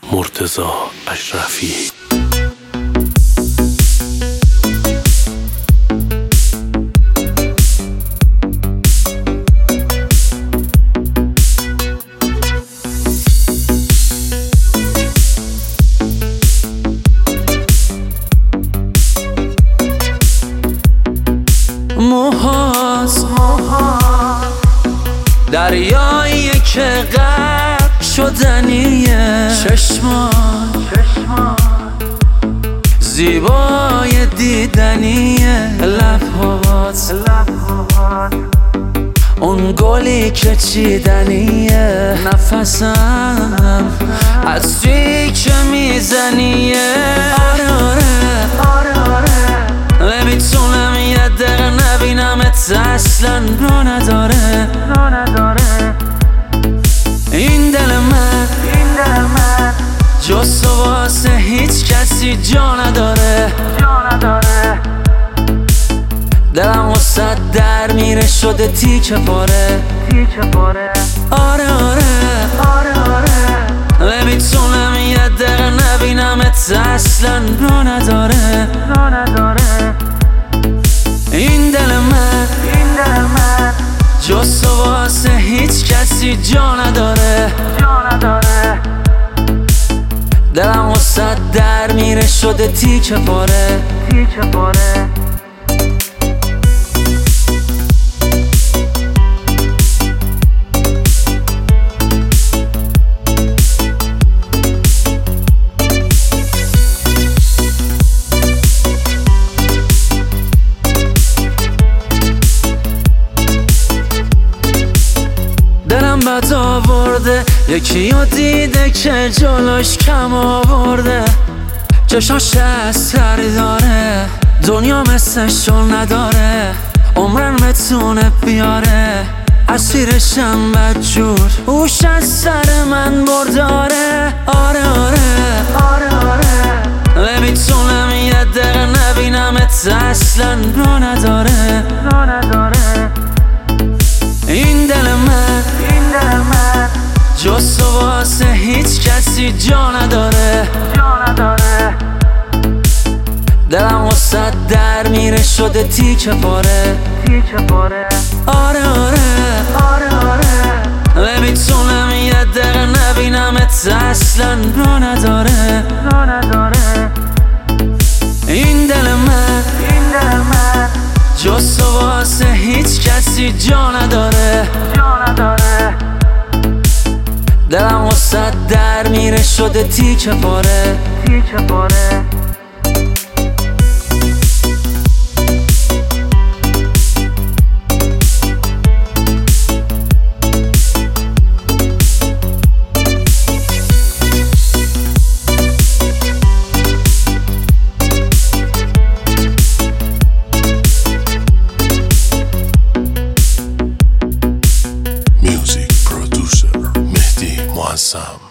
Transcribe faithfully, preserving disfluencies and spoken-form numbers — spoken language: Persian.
مرتضی اشرفی. موهاست دریایی که غرق شدنیه، چشمان زیبای دیدنیه، لبهات اون گلی که چیدنیه، نفسم از توی که میزنیه. آره آره نمیتونم یه دقیقه نبینمت، اصلا رو نداره این دل من جز تو واسه هیچ کسی جا نداره. دلم واسه در میره شده تیکه پاره. آره آره نمیتونم یه دقیقه نبینمت، اصلا رو نداره این دل من جز تو واسه هیچ کسی جا نداره. دلم واسه در میره شده تیکه پاره. دلم بد آورده یکی رو دیده که جلوش کم آورده، چشاش اثر داره، دنیا مثلشو نداره، عمرن بتونه بیاره، اسیرشم بدجور، اوش از سر من برداره. آره آره نمیتونم یه دقیقه نبینمت، اصلا رو نداره این دل من جز تو واسه هیچ کسی جا نداره. دلم واسه در میره شده تیکه پاره. آره آره نمیتونم یه دقیقه نبینمت، اصلا رو نداره این دل من جز تو واسه هیچ کسی جا نداره. دلم واسه در میره شده تیکه پاره. Music producer Mehdi Muazzam.